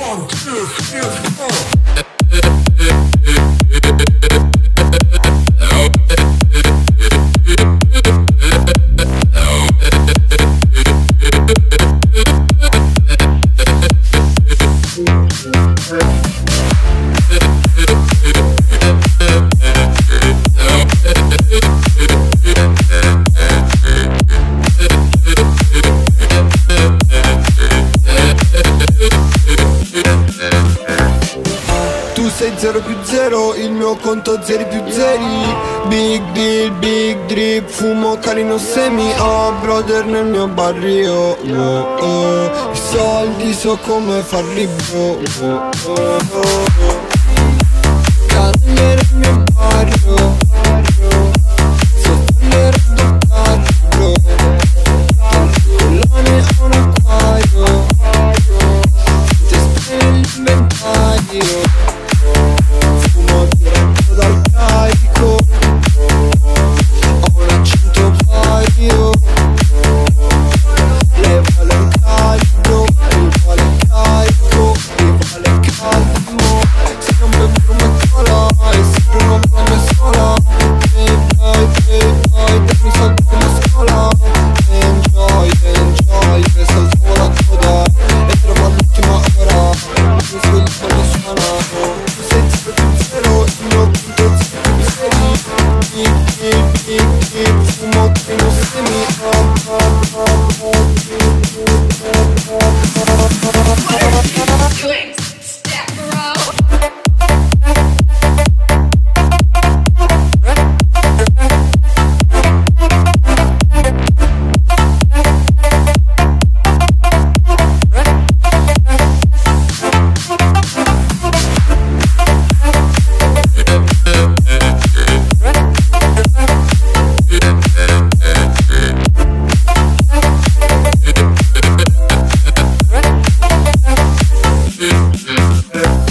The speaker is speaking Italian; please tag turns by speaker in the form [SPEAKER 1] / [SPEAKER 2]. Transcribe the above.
[SPEAKER 1] Tu sei 0 più 0, il mio conto 0 più 0. Big deal, big drip, fumo canino semi. Oh brother nel mio barrio, oh, oh. I soldi so come farli, bro, oh, oh, oh. Canne nel mio barrio, sottolineo il carro. Collane a un acquario, ti speri l'inventario. Fumo diretto dal carico, ho un accento vario. Lei vuole un carico, mi vuole un carico, mi vuole un calmo. Se non bevo come cola, e sempre una buona sola. E vai, dammi soldi per la scuola. Enjoy, enjoy, questa sola coda. E trovo l'ultima ora, mi sveglio quando suona. Tu sei 0 più 0, il mio conto 0 più 0. Fumo che non semi.
[SPEAKER 2] Yeah.